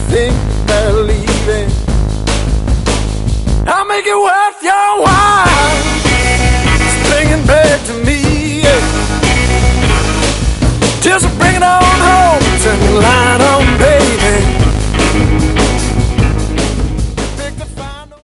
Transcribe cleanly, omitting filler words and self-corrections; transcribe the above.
think they're leaving. I'll make it worth your while. Bringing back to me, yeah. Just bring it on home. Turn the light on.